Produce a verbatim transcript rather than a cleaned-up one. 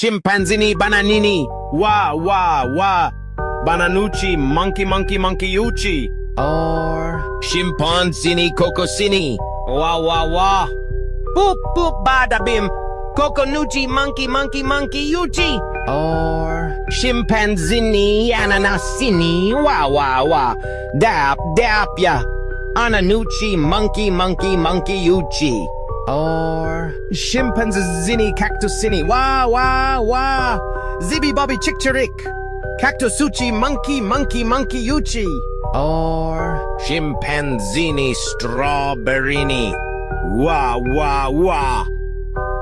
Chimpanzini bananini. Wa wa wa. Bananucci monkey monkey monkey uchi. Or Chimpanzini cocosini. Wa wa wa. Boop boop bada bim. Coconucci monkey monkey monkey uchi. or Chimpanzini ananasini. Wa wa wa. Dap dap ya. Ananucci monkey monkey monkey uchi. or Chimpanzini cactusini. Wa wa wa. Zibby bobby chick chirik. Cactusuchi monkey monkey monkey uchi. or Chimpanzini strawberrini. Wa wa wa.